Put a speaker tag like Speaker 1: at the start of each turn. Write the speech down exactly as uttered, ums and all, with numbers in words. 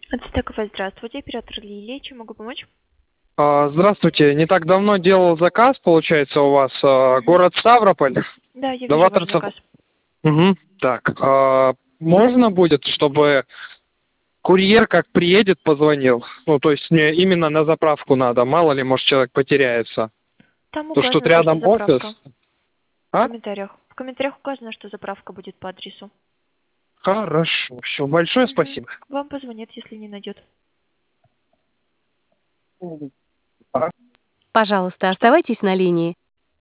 Speaker 1: Ацтековая, здравствуйте, оператор Лилия, чем могу помочь?
Speaker 2: А, Здравствуйте. Не так давно делал заказ, получается, у вас а,
Speaker 1: Мгм.
Speaker 2: город Ставрополь.
Speaker 1: Да, я вижу ваш
Speaker 2: Новаторцев.
Speaker 1: заказ.
Speaker 2: Угу. Так, а, можно будет, чтобы курьер, как приедет, позвонил? Ну, то есть мне именно на заправку надо. Мало ли, может, человек потеряется.
Speaker 1: Там
Speaker 2: То, что тут
Speaker 1: указано то, что
Speaker 2: рядом офис.
Speaker 1: заправка. В
Speaker 2: А?
Speaker 1: комментариях. В комментариях указано, что заправка будет по адресу.
Speaker 2: Хорошо. Все, большое
Speaker 1: Мгм.
Speaker 2: спасибо.
Speaker 1: Вам позвонят, если не найдет.
Speaker 2: А?
Speaker 3: Пожалуйста,
Speaker 1: Что?
Speaker 3: оставайтесь на линии.